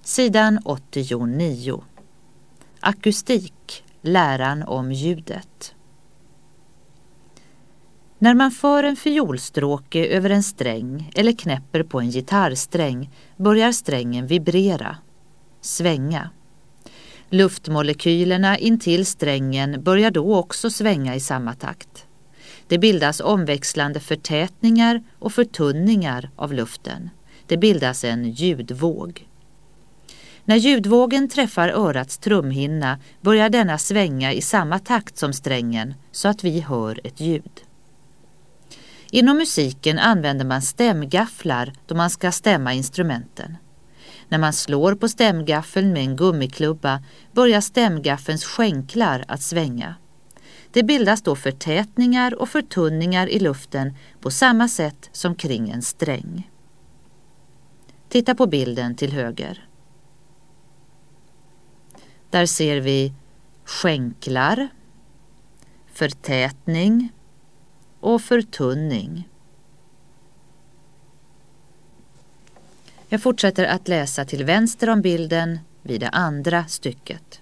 Sidan 89. Akustik, läran om ljudet. När man för en fiolstråke över en sträng eller knäpper på en gitarrsträng börjar strängen vibrera, svänga. Luftmolekylerna intill strängen börjar då också svänga i samma takt. Det bildas omväxlande förtätningar och förtunningar av luften. Det bildas en ljudvåg. När ljudvågen träffar örats trumhinna börjar denna svänga i samma takt som strängen så att vi hör ett ljud. Inom musiken använder man stämgafflar då man ska stämma instrumenten. När man slår på stämgaffeln med en gummiklubba börjar stämgaffelns skänklar att svänga. Det bildas då förtätningar och förtunningar i luften på samma sätt som kring en sträng. Titta på bilden till höger. Där ser vi skänklar, förtätning och förtunning. Jag fortsätter att läsa till vänster om bilden vid det andra stycket.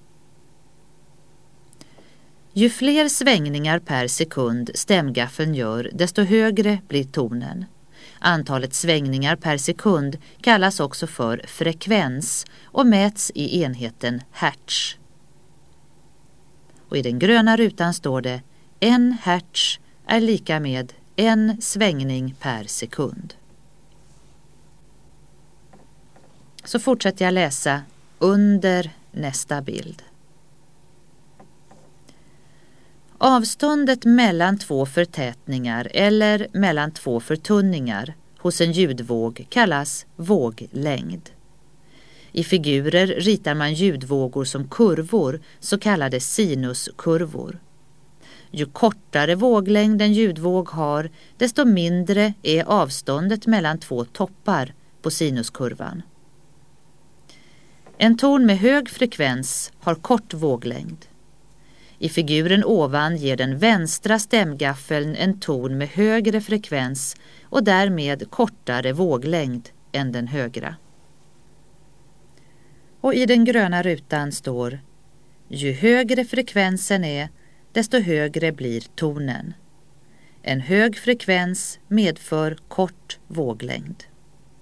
Ju fler svängningar per sekund stämgaffeln gör, desto högre blir tonen. Antalet svängningar per sekund kallas också för frekvens och mäts i enheten hertz. Och i den gröna rutan står det 1 hertz är lika med 1 svängning per sekund. Så fortsätter jag läsa under nästa bild. Avståndet mellan två förtätningar eller mellan två förtunningar hos en ljudvåg kallas våglängd. I figurer ritar man ljudvågor som kurvor, så kallade sinuskurvor. Ju kortare våglängd en ljudvåg har, desto mindre är avståndet mellan två toppar på sinuskurvan. En ton med hög frekvens har kort våglängd. I figuren ovan ger den vänstra stämgaffeln en ton med högre frekvens och därmed kortare våglängd än den högra. Och i den gröna rutan står: ju högre frekvensen är, desto högre blir tonen. En hög frekvens medför kort våglängd.